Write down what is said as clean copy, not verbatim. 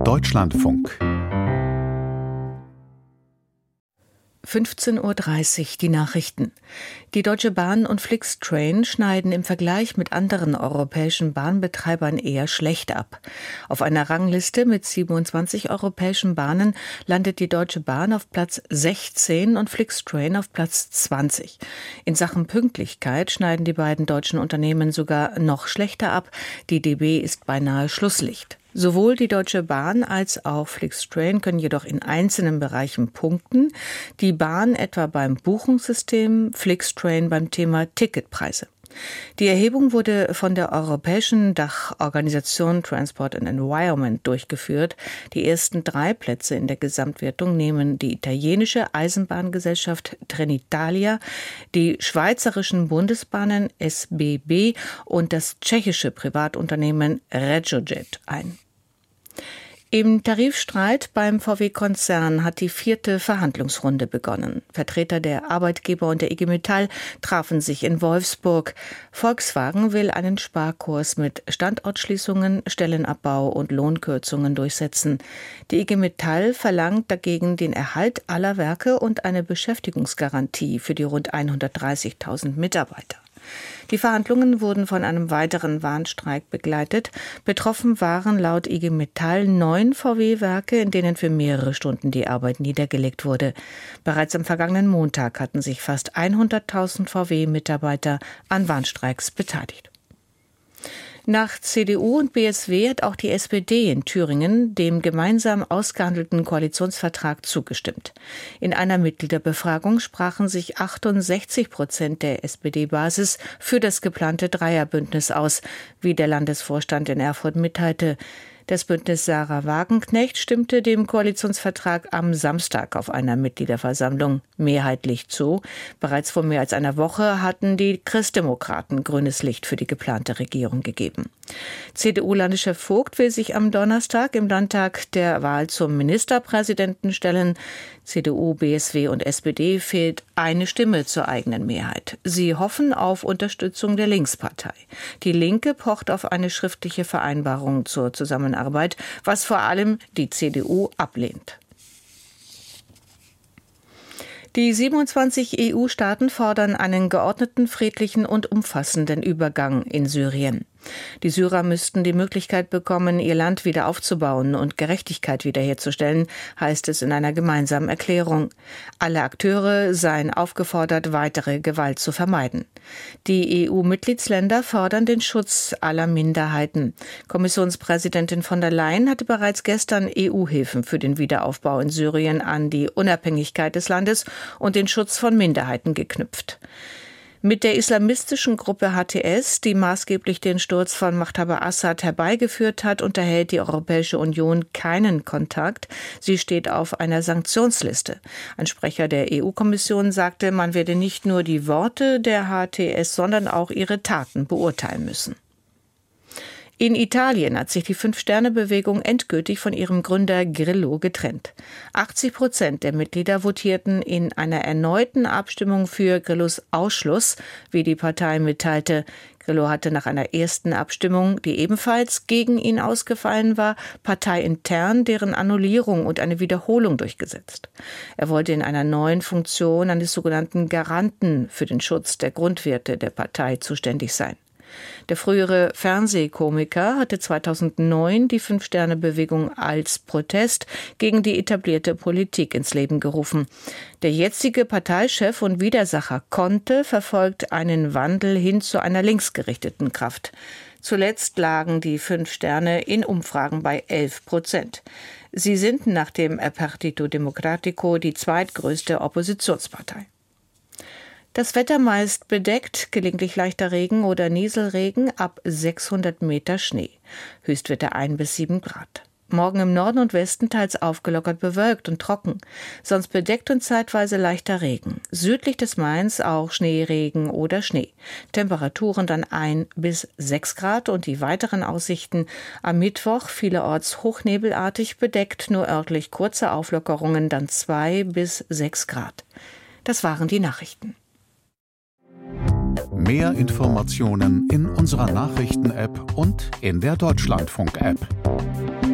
Deutschlandfunk 15:30 Uhr die Nachrichten. Die Deutsche Bahn und Flixtrain schneiden im Vergleich mit anderen europäischen Bahnbetreibern eher schlecht ab. Auf einer Rangliste mit 27 europäischen Bahnen landet die Deutsche Bahn auf Platz 16 und Flixtrain auf Platz 20. In Sachen Pünktlichkeit schneiden die beiden deutschen Unternehmen sogar noch schlechter ab. Die DB ist beinahe Schlusslicht. Sowohl die Deutsche Bahn als auch Flixtrain können jedoch in einzelnen Bereichen punkten. Die Bahn etwa beim Buchungssystem, Flixtrain beim Thema Ticketpreise. Die Erhebung wurde von der europäischen Dachorganisation Transport and Environment durchgeführt. Die ersten 3 Plätze in der Gesamtwertung nehmen die italienische Eisenbahngesellschaft Trenitalia, die schweizerischen Bundesbahnen SBB und das tschechische Privatunternehmen RegioJet ein. Im Tarifstreit beim VW-Konzern hat die 4. Verhandlungsrunde begonnen. Vertreter der Arbeitgeber und der IG Metall trafen sich in Wolfsburg. Volkswagen will einen Sparkurs mit Standortschließungen, Stellenabbau und Lohnkürzungen durchsetzen. Die IG Metall verlangt dagegen den Erhalt aller Werke und eine Beschäftigungsgarantie für die rund 130.000 Mitarbeiter. Die Verhandlungen wurden von einem weiteren Warnstreik begleitet. Betroffen waren laut IG Metall 9 VW-Werke, in denen für mehrere Stunden die Arbeit niedergelegt wurde. Bereits am vergangenen Montag hatten sich fast 100.000 VW-Mitarbeiter an Warnstreiks beteiligt. Nach CDU und BSW hat auch die SPD in Thüringen dem gemeinsam ausgehandelten Koalitionsvertrag zugestimmt. In einer Mitgliederbefragung sprachen sich 68% der SPD-Basis für das geplante Dreierbündnis aus, wie der Landesvorstand in Erfurt mitteilte. Das Bündnis Sarah Wagenknecht stimmte dem Koalitionsvertrag am Samstag auf einer Mitgliederversammlung mehrheitlich zu. Bereits vor mehr als einer Woche hatten die Christdemokraten grünes Licht für die geplante Regierung gegeben. CDU-Landeschef Vogt will sich am Donnerstag im Landtag der Wahl zum Ministerpräsidenten stellen. CDU, BSW und SPD fehlt eine Stimme zur eigenen Mehrheit. Sie hoffen auf Unterstützung der Linkspartei. Die Linke pocht auf eine schriftliche Vereinbarung zur Zusammenarbeit, was vor allem die CDU ablehnt. Die 27 EU-Staaten fordern einen geordneten, friedlichen und umfassenden Übergang in Syrien. Die Syrer müssten die Möglichkeit bekommen, ihr Land wieder aufzubauen und Gerechtigkeit wiederherzustellen, heißt es in einer gemeinsamen Erklärung. Alle Akteure seien aufgefordert, weitere Gewalt zu vermeiden. Die EU-Mitgliedsländer fordern den Schutz aller Minderheiten. Kommissionspräsidentin von der Leyen hatte bereits gestern EU-Hilfen für den Wiederaufbau in Syrien an die Unabhängigkeit des Landes und den Schutz von Minderheiten geknüpft. Mit der islamistischen Gruppe HTS, die maßgeblich den Sturz von Machthaber Assad herbeigeführt hat, unterhält die Europäische Union keinen Kontakt. Sie steht auf einer Sanktionsliste. Ein Sprecher der EU-Kommission sagte, man werde nicht nur die Worte der HTS, sondern auch ihre Taten beurteilen müssen. In Italien hat sich die 5-Sterne-Bewegung endgültig von ihrem Gründer Grillo getrennt. 80% der Mitglieder votierten in einer erneuten Abstimmung für Grillos Ausschluss, wie die Partei mitteilte. Grillo hatte nach einer ersten Abstimmung, die ebenfalls gegen ihn ausgefallen war, parteiintern deren Annullierung und eine Wiederholung durchgesetzt. Er wollte in einer neuen Funktion eines sogenannten Garanten für den Schutz der Grundwerte der Partei zuständig sein. Der frühere Fernsehkomiker hatte 2009 die 5-Sterne-Bewegung als Protest gegen die etablierte Politik ins Leben gerufen. Der jetzige Parteichef und Widersacher Conte verfolgt einen Wandel hin zu einer linksgerichteten Kraft. Zuletzt lagen die 5 Sterne in Umfragen bei 11%. Sie sind nach dem Partito Democratico die zweitgrößte Oppositionspartei. Das Wetter meist bedeckt, gelegentlich leichter Regen oder Nieselregen, ab 600 Meter Schnee. Höchstwerte 1 bis 7 Grad. Morgen im Norden und Westen teils aufgelockert bewölkt und trocken, sonst bedeckt und zeitweise leichter Regen. Südlich des Mains auch Schneeregen oder Schnee. Temperaturen dann 1 bis 6 Grad und die weiteren Aussichten am Mittwoch vielerorts hochnebelartig bedeckt, nur örtlich kurze Auflockerungen, dann 2 bis 6 Grad. Das waren die Nachrichten. Mehr Informationen in unserer Nachrichten-App und in der Deutschlandfunk-App.